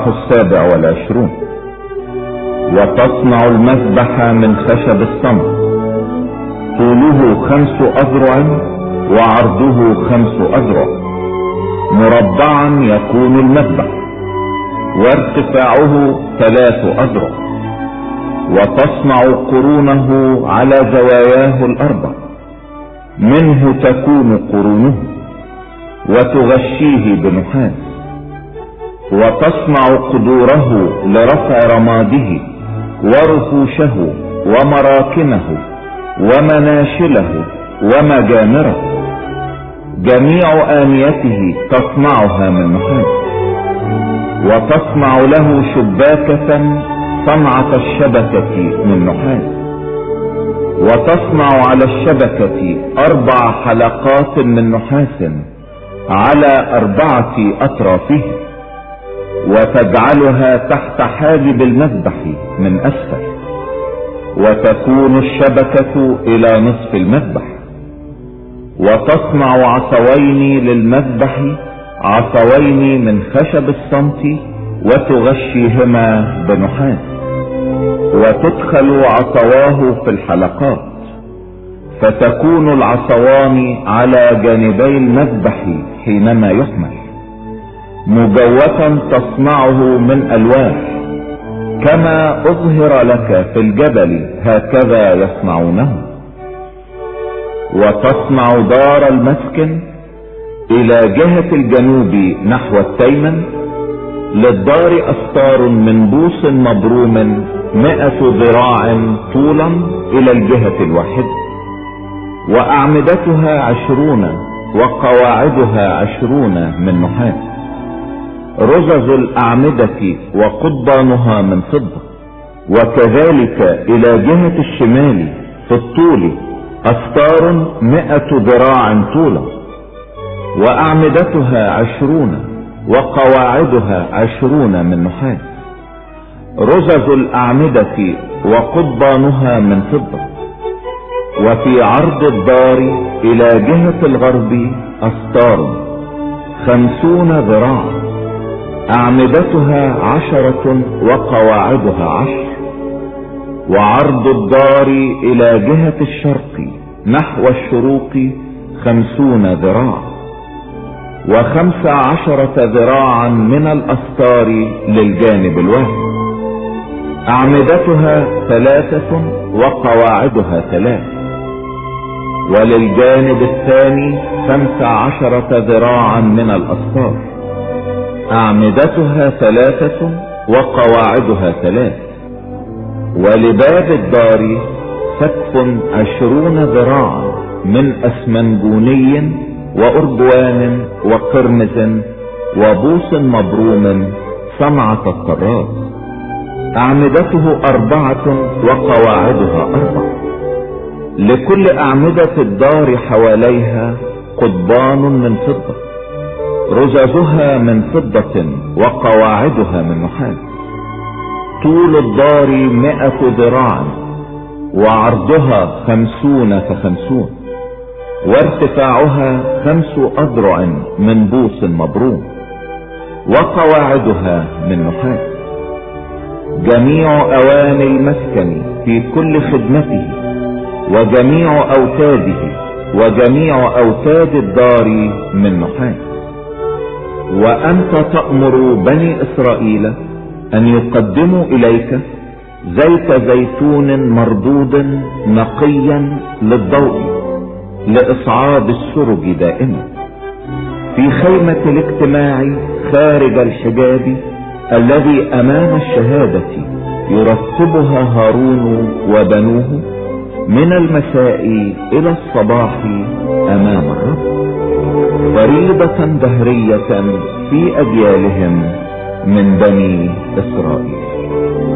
27. وتصنع المذبح من خشب الصمت، طوله 5 أذرع وعرضه 5 أذرع، مربعا يكون المذبح، وارتفاعه 3 أذرع. وتصنع قرونه على زواياه الأربع، منه تكون قرونه، وتغشيه بنحاس. وتصنع قدوره لرفع رماده ورفوشه ومراكمه ومناشله ومجامره، جميع آنيته تصنعها من نحاس. وتصنع له شباكة صنعة الشبكة من نحاس. وتصنع على الشبكة 4 حلقات من نحاس على 4 أطرافه، وتجعلها تحت حاجب المذبح من أسفل، وتكون الشبكة إلى نصف المذبح. وتصنع عصوين للمذبح، عصوين من خشب الصمت، وتغشيهما بنحاس. وتدخل عصواه في الحلقات، فتكون العصوان على جانبي المذبح حينما يحمل. مجوفا تصنعه من ألواح، كما أظهر لك في الجبل هكذا يصنعونه. وتصنع دار المسكن إلى جهة الجنوب نحو التيمن، للدار أستار من بوص مبروم 100 ذراع طولا إلى الجهة الواحدة. وأعمدتها 20 وقواعدها 20 من نحاس. رزز الأعمدة وقضبانها من فضة. وكذلك إلى جهة الشمال في الطول أستار 100 ذراع طولا، وأعمدتها 20 وقواعدها 20 من نحاس. رزز الأعمدة وقضبانها من فضة. وفي عرض الدار إلى جهة الغرب أستار 50 ذراعا، أعمدتها 10 وقواعدها 10. وعرض الدار إلى جهة الشرق نحو الشروق 50 ذراعا، و15 ذراعا من الأستار للجانب الواحد. أعمدتها 3 وقواعدها 3. وللجانب الثاني 15 ذراعا من الأستار، أعمدتها 3 وقواعدها 3. ولباب الدار سقف 20 ذراعا من أسمنجوني وأرجوان وقرمز وبوص مبروم صنعة الطراز، أعمدته 4 وقواعدها 4. لكل أعمدة الدار حواليها قضبان من فضة، رززها من فضة وقواعدها من نحاس. طول الدار 100 ذراع، وعرضها 50 ف50، وارتفاعها 5 أذرع من بوص مبروم، وقواعدها من نحاس. جميع أواني المسكن في كل خدمته، وجميع أوتاده، وجميع أوتاد الدار من نحاس. وأنت تأمر بني إسرائيل أن يقدموا إليك زيت زيتون مردود نقيا للضوء لإصعاد السرج دائما في خيمة الاجتماع خارج الحجاب الذي أمام الشهادة، يرتبها هارون وبنوه من المساء إلى الصباح أمام الرب، فريضة دهرية في أجيالهم من بني إسرائيل.